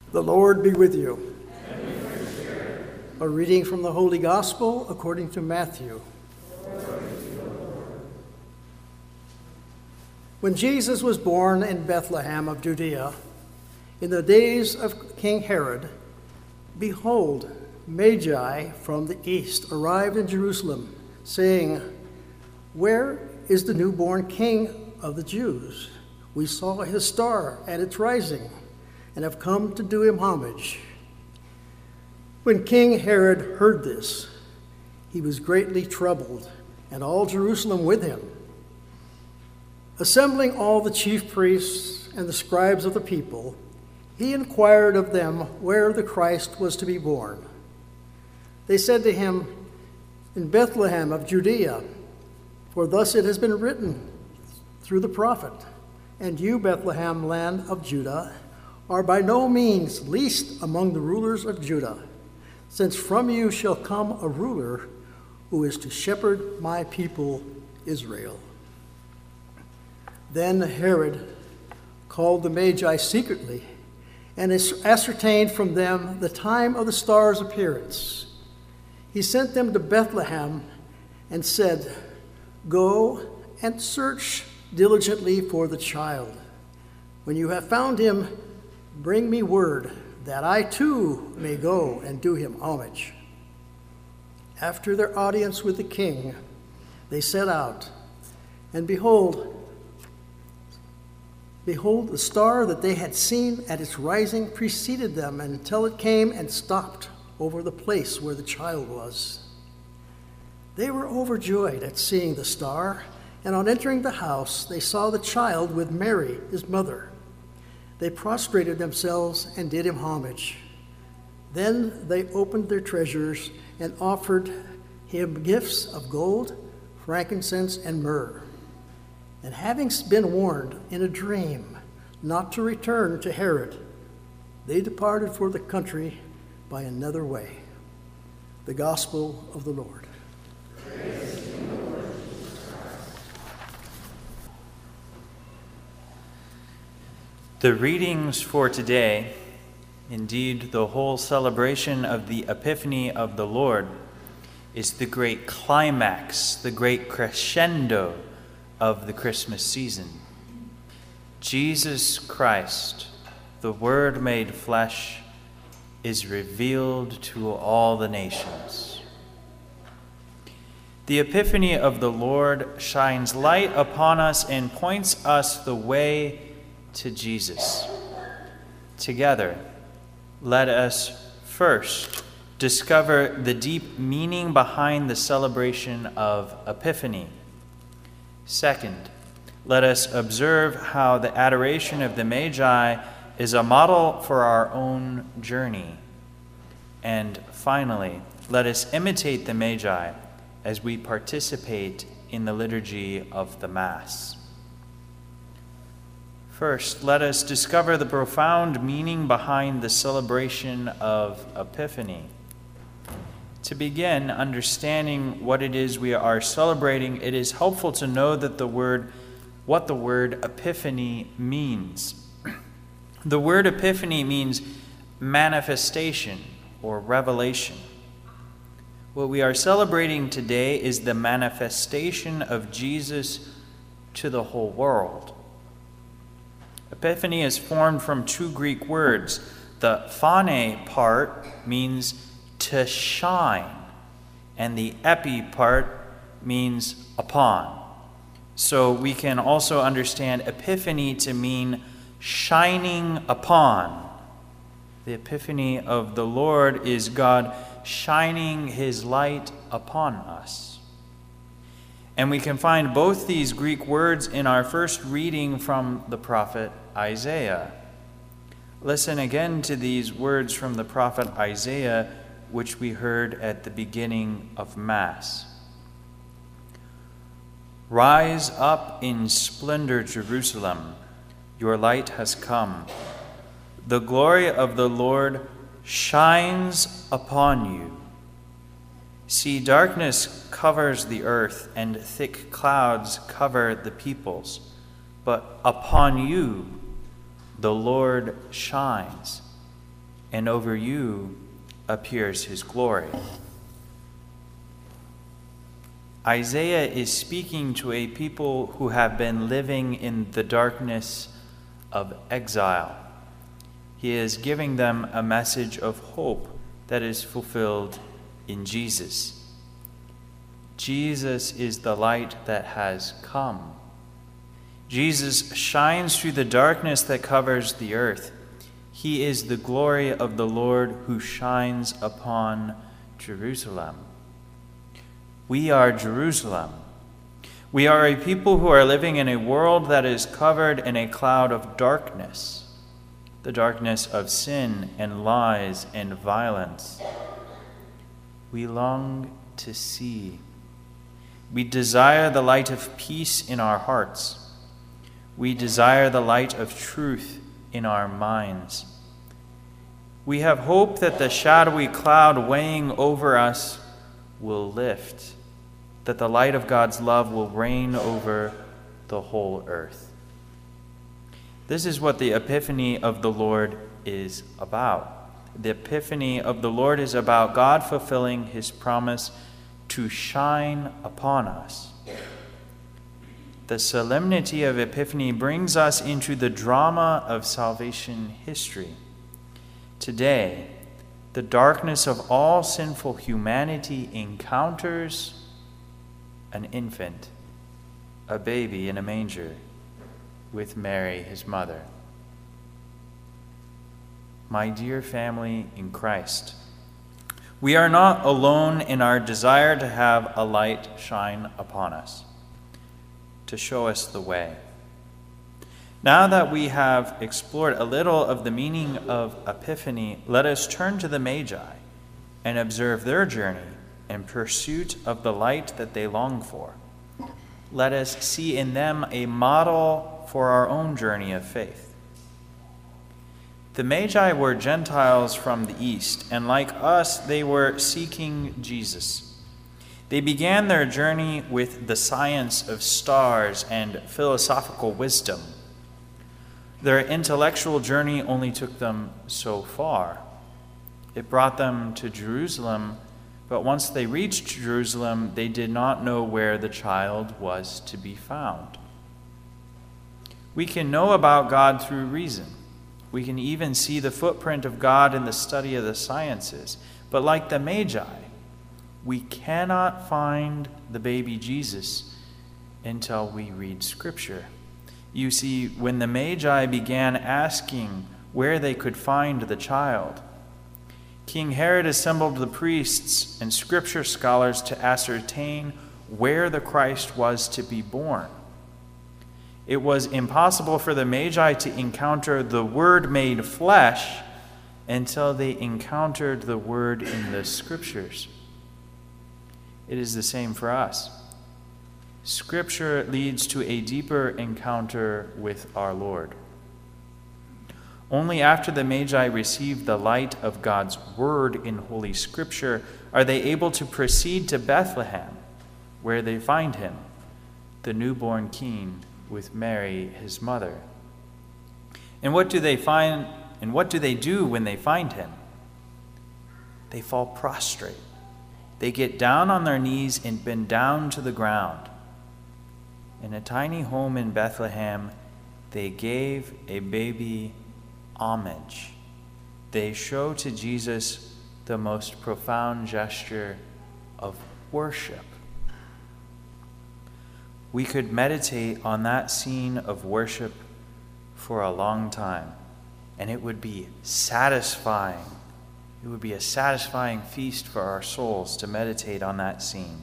The Lord be with you. And with your spirit. A reading from the Holy Gospel according to Matthew. When Jesus was born in Bethlehem of Judea, in the days of King Herod, behold, Magi from the east arrived in Jerusalem, saying, "Where is the newborn King of the Jews? We saw his star at its rising, and have come to do him homage." When King Herod heard this, he was greatly troubled, and all Jerusalem with him. Assembling all the chief priests and the scribes of the people, he inquired of them where the Christ was to be born. They said to him, "In Bethlehem of Judea, for thus it has been written through the prophet, and you, Bethlehem, land of Judah, are by no means least among the rulers of Judah, since from you shall come a ruler who is to shepherd my people Israel." Then Herod called the Magi secretly and ascertained from them the time of the star's appearance. He sent them to Bethlehem and said, "Go and search diligently for the child. When you have found him, bring me word that I too may go and do him homage." After their audience with the king, they set out, and behold, the star that they had seen at its rising preceded them until it came and stopped over the place where the child was. They were overjoyed at seeing the star, and on entering the house, they saw the child with Mary, his mother. They prostrated themselves and did him homage. Then they opened their treasures and offered him gifts of gold, frankincense, and myrrh. And having been warned in a dream not to return to Herod, they departed for the country by another way. The Gospel of the Lord. Praise to you, Lord Jesus Christ. The readings for today, indeed the whole celebration of the Epiphany of the Lord, is the great climax, the great crescendo of the Christmas season. Jesus Christ, the Word made flesh, is revealed to all the nations. The Epiphany of the Lord shines light upon us and points us the way to Jesus. Together, let us first discover the deep meaning behind the celebration of Epiphany. Second, let us observe how the adoration of the Magi is a model for our own journey. And finally, let us imitate the Magi as we participate in the liturgy of the Mass. First, let us discover the profound meaning behind the celebration of Epiphany. To begin understanding what it is we are celebrating, it is helpful to know that what the word epiphany means. The word epiphany means manifestation or revelation. What we are celebrating today is the manifestation of Jesus to the whole world. Epiphany is formed from two Greek words. The phane part means to shine, and the epi part means upon. So we can also understand epiphany to mean shining upon. The Epiphany of the Lord is God shining his light upon us. And we can find both these Greek words in our first reading from the prophet Isaiah. Listen again to these words from the prophet Isaiah, which we heard at the beginning of Mass. "Rise up in splendor, Jerusalem. Your light has come. The glory of the Lord shines upon you. See, darkness covers the earth, and thick clouds cover the peoples. But upon you the Lord shines, and over you appears his glory. Isaiah is speaking to a people who have been living in the darkness of exile. He is giving them a message of hope that is fulfilled in Jesus. Jesus is the light that has come. Jesus shines through the darkness that covers the earth. He is the glory of the Lord who shines upon Jerusalem. We are Jerusalem. We are a people who are living in a world that is covered in a cloud of darkness, the darkness of sin and lies and violence. We long to see. We desire the light of peace in our hearts. We desire the light of truth in our minds. We have hope that the shadowy cloud weighing over us will lift, that the light of God's love will reign over the whole earth. This is what the Epiphany of the Lord is about. The Epiphany of the Lord is about God fulfilling his promise to shine upon us. The solemnity of Epiphany brings us into the drama of salvation history. Today, the darkness of all sinful humanity encounters an infant, a baby in a manger, with Mary, his mother. My dear family in Christ, we are not alone in our desire to have a light shine upon us, to show us the way. Now that we have explored a little of the meaning of Epiphany, let us turn to the Magi and observe their journey in pursuit of the light that they long for. Let us see in them a model for our own journey of faith. The Magi were Gentiles from the East, and like us, they were seeking Jesus. They began their journey with the science of stars and philosophical wisdom. Their intellectual journey only took them so far. It brought them to Jerusalem, but once they reached Jerusalem, they did not know where the child was to be found. We can know about God through reason. We can even see the footprint of God in the study of the sciences. But like the Magi, we cannot find the baby Jesus until we read Scripture. You see, when the Magi began asking where they could find the child, King Herod assembled the priests and Scripture scholars to ascertain where the Christ was to be born. It was impossible for the Magi to encounter the Word made flesh until they encountered the Word in the Scriptures. It is the same for us. Scripture leads to a deeper encounter with our Lord. Only after the Magi receive the light of God's Word in Holy Scripture are they able to proceed to Bethlehem, where they find him, the newborn King, with Mary, his mother. And what do they find, and what do they do when they find him? They fall prostrate. They get down on their knees and bend down to the ground. In a tiny home in Bethlehem, they gave a baby homage. They show to Jesus the most profound gesture of worship. We could meditate on that scene of worship for a long time, and it would be satisfying. It would be a satisfying feast for our souls to meditate on that scene.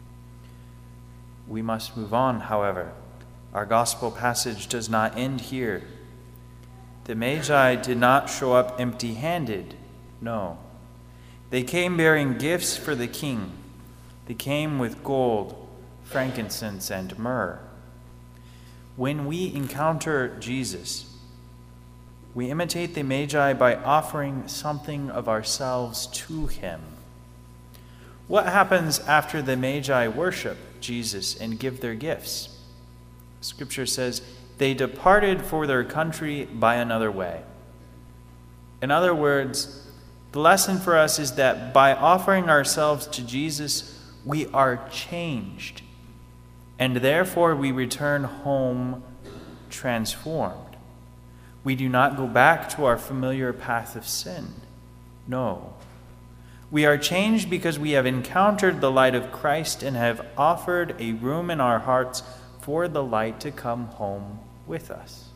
We must move on, however. Our gospel passage does not end here. The Magi did not show up empty-handed. No. They came bearing gifts for the king. They came with gold, frankincense, and myrrh. When we encounter Jesus, we imitate the Magi by offering something of ourselves to him. What happens after the Magi worship Jesus and give their gifts? Scripture says, they departed for their country by another way. In other words, the lesson for us is that by offering ourselves to Jesus, we are changed, and therefore we return home transformed. We do not go back to our familiar path of sin. No. We are changed because we have encountered the light of Christ and have offered a room in our hearts for the light to come home with us.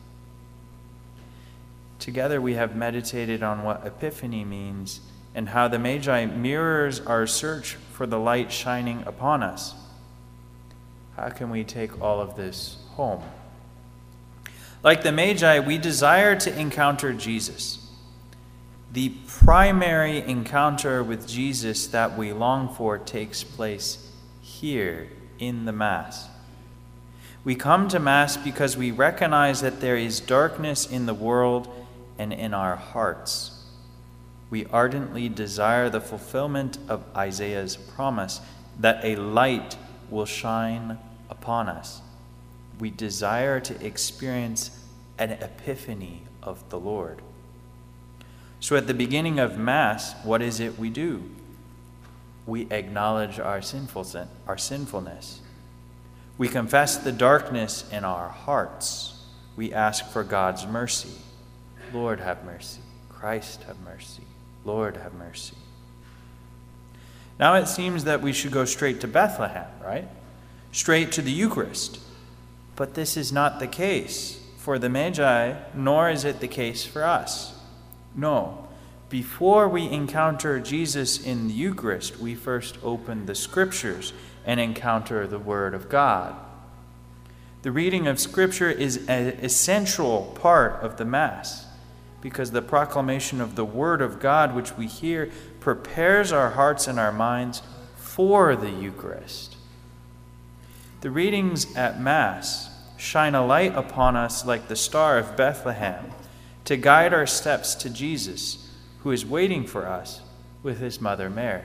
Together we have meditated on what Epiphany means and how the Magi mirrors our search for the light shining upon us. How can we take all of this home? Like the Magi, we desire to encounter Jesus. The primary encounter with Jesus that we long for takes place here in the Mass. We come to Mass because we recognize that there is darkness in the world and in our hearts. We ardently desire the fulfillment of Isaiah's promise that a light will shine upon us. We desire to experience an epiphany of the Lord. So at the beginning of Mass, what is it we do? We acknowledge our sinfulness. We confess the darkness in our hearts. We ask for God's mercy. Lord, have mercy. Christ, have mercy. Lord, have mercy. Now it seems that we should go straight to Bethlehem, right? Straight to the Eucharist. But this is not the case for the Magi, nor is it the case for us. No. Before we encounter Jesus in the Eucharist, we first open the Scriptures and encounter the Word of God. The reading of Scripture is an essential part of the Mass, because the proclamation of the Word of God, which we hear, prepares our hearts and our minds for the Eucharist. The readings at Mass shine a light upon us like the Star of Bethlehem to guide our steps to Jesus, who is waiting for us with his mother Mary.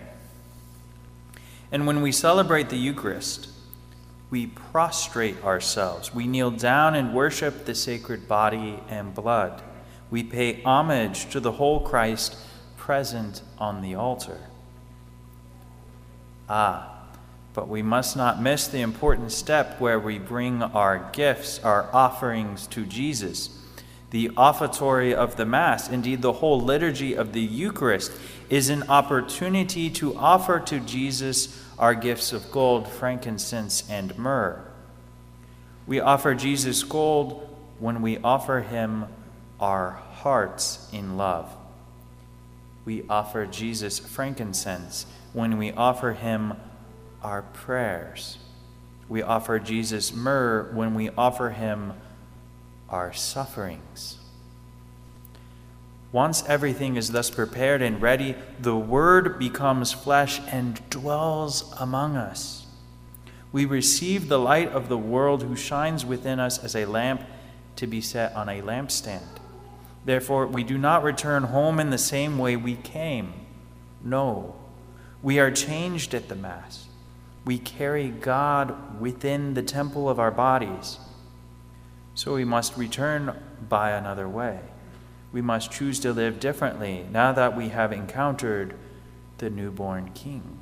And when we celebrate the Eucharist, we prostrate ourselves. We kneel down and worship the sacred body and blood. We pay homage to the whole Christ present on the altar. But we must not miss the important step where we bring our gifts, our offerings to Jesus. The offertory of the Mass, indeed the whole liturgy of the Eucharist, is an opportunity to offer to Jesus our gifts of gold, frankincense, and myrrh. We offer Jesus gold when we offer him our hearts in love. We offer Jesus frankincense when we offer him our prayers. We offer Jesus myrrh when we offer him our sufferings. Once everything is thus prepared and ready, the Word becomes flesh and dwells among us. We receive the light of the world who shines within us as a lamp to be set on a lampstand. Therefore, we do not return home in the same way we came. No, we are changed at the Mass. We carry God within the temple of our bodies. So we must return by another way. We must choose to live differently now that we have encountered the newborn King.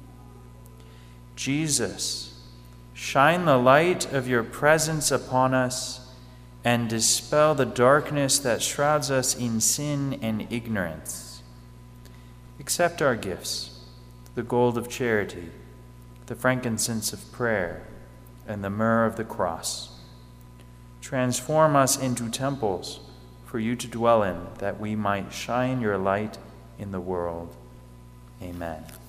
Jesus, shine the light of your presence upon us and dispel the darkness that shrouds us in sin and ignorance. Accept our gifts, the gold of charity, the frankincense of prayer, and the myrrh of the cross. Transform us into temples for you to dwell in, that we might shine your light in the world. Amen.